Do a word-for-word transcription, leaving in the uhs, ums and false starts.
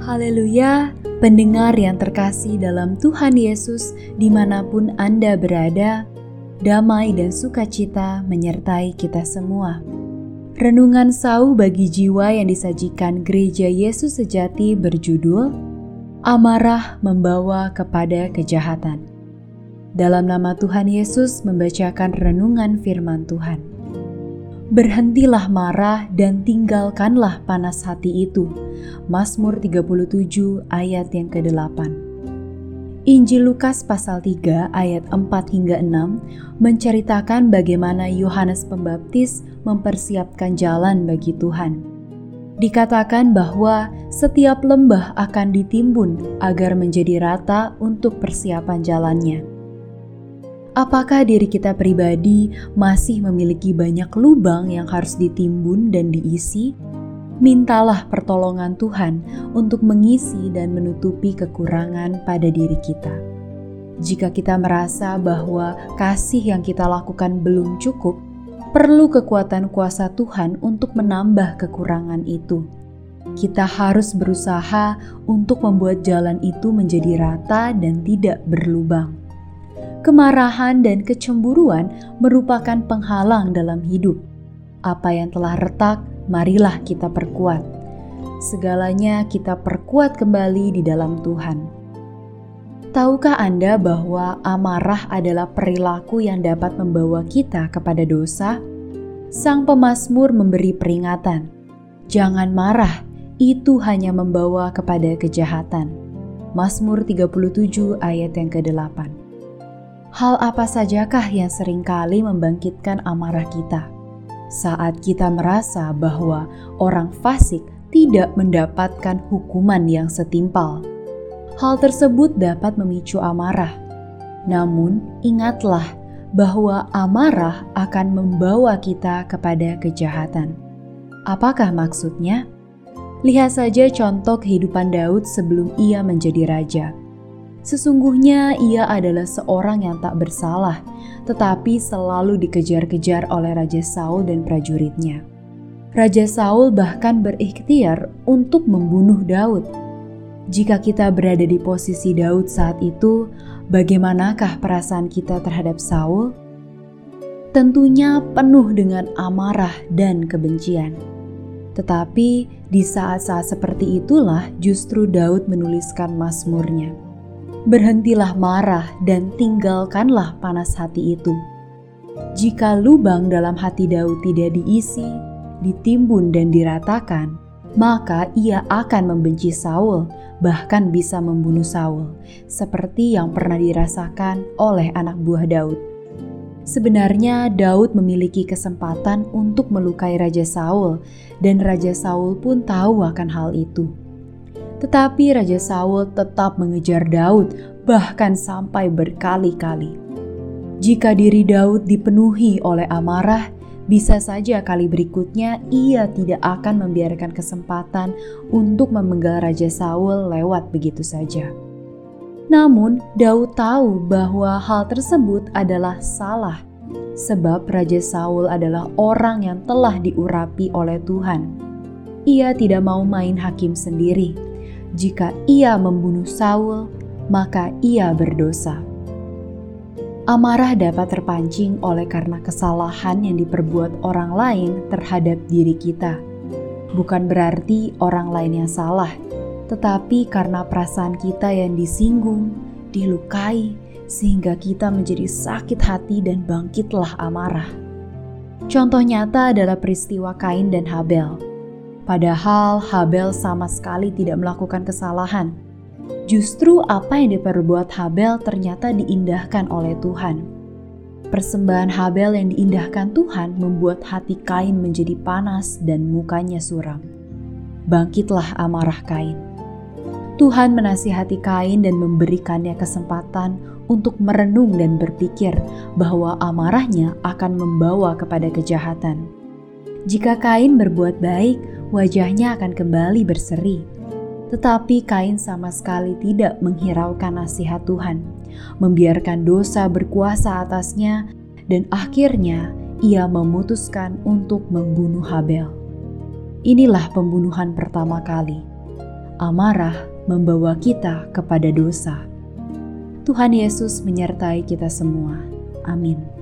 Haleluya, pendengar yang terkasih dalam Tuhan Yesus dimanapun Anda berada, damai dan sukacita menyertai kita semua. Renungan Sau bagi jiwa yang disajikan Gereja Yesus Sejati berjudul Amarah Membawa Kepada Kejahatan. Dalam nama Tuhan Yesus membacakan renungan firman Tuhan. Berhentilah marah dan tinggalkanlah panas hati itu. Mazmur tiga puluh tujuh ayat yang kedelapan. Injil Lukas pasal tiga ayat empat hingga enam menceritakan bagaimana Yohanes Pembaptis mempersiapkan jalan bagi Tuhan. Dikatakan bahwa setiap lembah akan ditimbun agar menjadi rata untuk persiapan jalannya. Apakah diri kita pribadi masih memiliki banyak lubang yang harus ditimbun dan diisi? Mintalah pertolongan Tuhan untuk mengisi dan menutupi kekurangan pada diri kita. Jika kita merasa bahwa kasih yang kita lakukan belum cukup, perlu kekuatan kuasa Tuhan untuk menambah kekurangan itu. Kita harus berusaha untuk membuat jalan itu menjadi rata dan tidak berlubang. Kemarahan dan kecemburuan merupakan penghalang dalam hidup. Apa yang telah retak, marilah kita perkuat. Segalanya kita perkuat kembali di dalam Tuhan. Tahukah Anda bahwa amarah adalah perilaku yang dapat membawa kita kepada dosa? Sang pemazmur memberi peringatan. Jangan marah, itu hanya membawa kepada kejahatan. Mazmur tiga puluh tujuh ayat yang kedelapan. Hal apa sajakah yang seringkali membangkitkan amarah kita? Saat kita merasa bahwa orang fasik tidak mendapatkan hukuman yang setimpal. Hal tersebut dapat memicu amarah. Namun, ingatlah bahwa amarah akan membawa kita kepada kejahatan. Apakah maksudnya? Lihat saja contoh kehidupan Daud sebelum ia menjadi raja. Sesungguhnya ia adalah seorang yang tak bersalah, tetapi selalu dikejar-kejar oleh Raja Saul dan prajuritnya. Raja Saul bahkan berikhtiar untuk membunuh Daud. Jika kita berada di posisi Daud saat itu, bagaimanakah perasaan kita terhadap Saul? Tentunya penuh dengan amarah dan kebencian. Tetapi di saat-saat seperti itulah justru Daud menuliskan mazmurnya. Berhentilah marah dan tinggalkanlah panas hati itu. Jika lubang dalam hati Daud tidak diisi, ditimbun dan diratakan, maka ia akan membenci Saul, bahkan bisa membunuh Saul, seperti yang pernah dirasakan oleh anak buah Daud. Sebenarnya Daud memiliki kesempatan untuk melukai Raja Saul, dan Raja Saul pun tahu akan hal itu. Tetapi Raja Saul tetap mengejar Daud, bahkan sampai berkali-kali. Jika diri Daud dipenuhi oleh amarah, bisa saja kali berikutnya ia tidak akan membiarkan kesempatan untuk memenggal Raja Saul lewat begitu saja. Namun, Daud tahu bahwa hal tersebut adalah salah, sebab Raja Saul adalah orang yang telah diurapi oleh Tuhan. Ia tidak mau main hakim sendiri. Jika ia membunuh Saul, maka ia berdosa. Amarah dapat terpancing oleh karena kesalahan yang diperbuat orang lain terhadap diri kita. Bukan berarti orang lain yang salah, tetapi karena perasaan kita yang disinggung, dilukai, sehingga kita menjadi sakit hati dan bangkitlah amarah. Contoh nyata adalah peristiwa Kain dan Habel. Padahal Habel sama sekali tidak melakukan kesalahan. Justru apa yang diperbuat Habel ternyata diindahkan oleh Tuhan. Persembahan Habel yang diindahkan Tuhan membuat hati Kain menjadi panas dan mukanya suram. Bangkitlah amarah Kain. Tuhan menasihati Kain dan memberikannya kesempatan untuk merenung dan berpikir bahwa amarahnya akan membawa kepada kejahatan. Jika Kain berbuat baik, wajahnya akan kembali berseri. Tetapi Kain sama sekali tidak menghiraukan nasihat Tuhan, membiarkan dosa berkuasa atasnya, dan akhirnya ia memutuskan untuk membunuh Habel. Inilah pembunuhan pertama kali. amarah membawa kita kepada dosa. Tuhan Yesus menyertai kita semua. Amin.